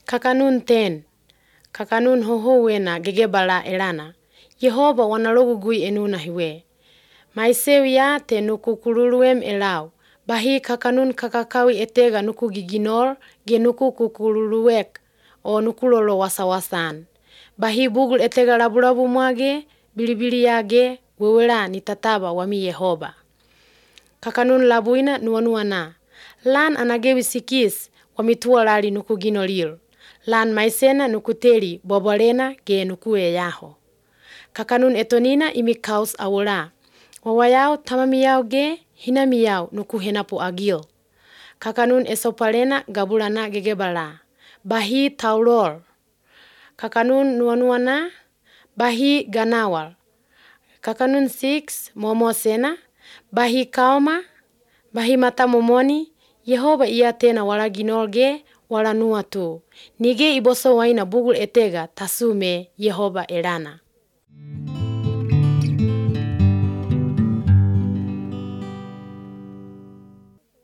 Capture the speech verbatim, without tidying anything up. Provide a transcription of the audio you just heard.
Kakanun ten. Kakanun hohowena gegebala elana. Yehova wanalogugui enuna hiwe. Maisewia te nuku kululuem elau. Bahi kakanun kakakawi etega nuku giginol ge nuku kukululuek o nuku lolo wasawasan. Bahi bugul etega labulabu mwage bilibili yage wewela ni tataba wami Yehova. Kakanun labuina nuanuana. Lan anagewi sikis wamitua lali nuku ginolil. Lan maisena nuku teli bobolena ge nuku eyaho. Kakanun etonina imikaus awula. Wawayao tamamiyao ge hinamiyao nuku henapu agil. Kakanun esopalena gabulana gegebala. Bahi taulol. Kakanun nuanuana. Bahi ganawal. Kakanun six momosena. Bahi kaoma. Bahi mata momoni. Yehova iya tena wala ginolge wala nuatu. Nige iboso waina bugul etega tasume Yehova elana.